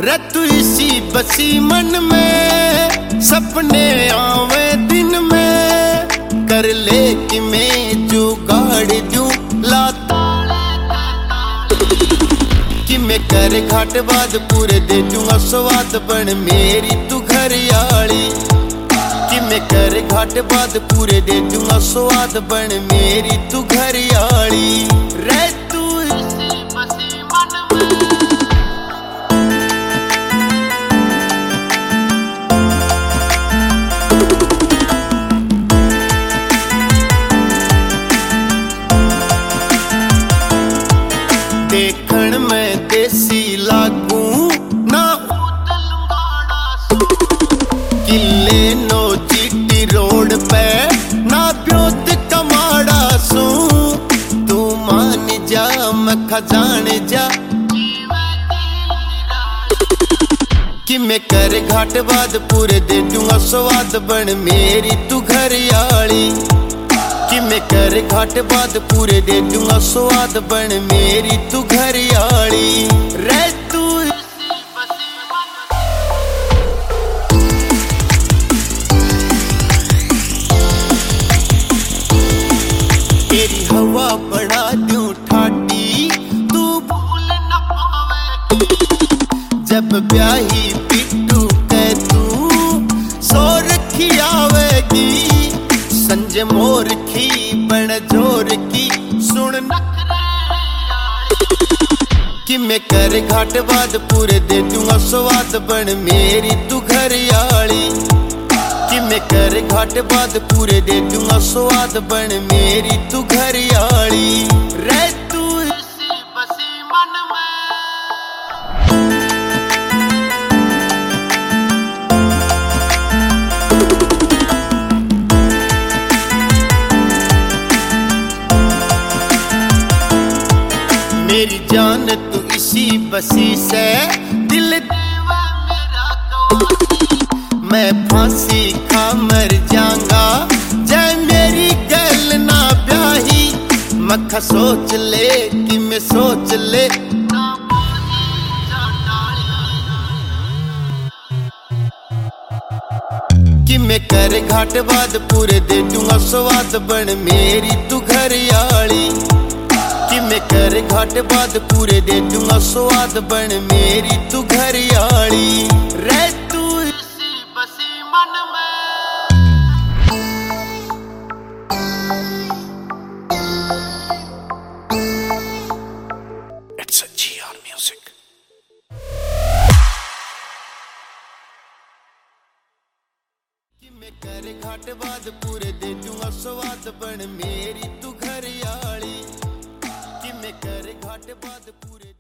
रे तू इसी बसी मन में, सपने आवे दिन में, कर ले कि मैं जुगाड़ दूं लाता कि मैं कर घाट बाद पूरे दे दूंगा स्वाद बन मेरी तू घरियाली, कि मैं कर घाट बाद पूरे दे दूंगा स्वाद बन मेरी तू घरियाली। रे तू इसी बसी मन में। देखण में देसी लागू ना किले नो जीटी रोड पे ना ब्योत कमाड़ा सू, तू मान जा मैं खजान जा कि मैं कर घाट बाद पूरे दे दूंगा स्वाद बन मेरी तू घरियाली, कि मैं कर घाट बाद पूरे दे दूंगा स्वाद बन मेरी तू घरियाली। रे तू इसी बसी मन तेरी हवा बढ़ा दूं ठाटी, तू भूल न पावे जब ब्याही पिट्टू के तू सो रखी आवेगी, संजय मोर की बन जोर की सुन कि मैं कर घाट बाद पूरे दे दूंगा स्वाद बन मेरी तू घरियाली, कि मैं कर घाट बाद पूरे दे दूंगा स्वाद बन मेरी तू घरियाली। रे तू इसी बसी मन में। मेरी जान तू इसी बसी से दिल देवा मेरा तो मैं फांसी खा मर जाऊंगा जय मेरी गल ना ब्याही, मक्खा सोच ले कि मैं सोच ले कि मैं कर घाट बाद पूरे दे दूंगा स्वाद बन मेरी तू घरियाली, कि मैं कर घाट बाद पूरे दे दूंगा स्वाद बन मेरी तू घरियाली। रे तू इसी बसी मन में। It's a GR music. कि मैं कर घाट बाद पूरे दे दूंगा स्वाद बन मेरी तू घरियाली, कि मैं कर घाट बाद पूरे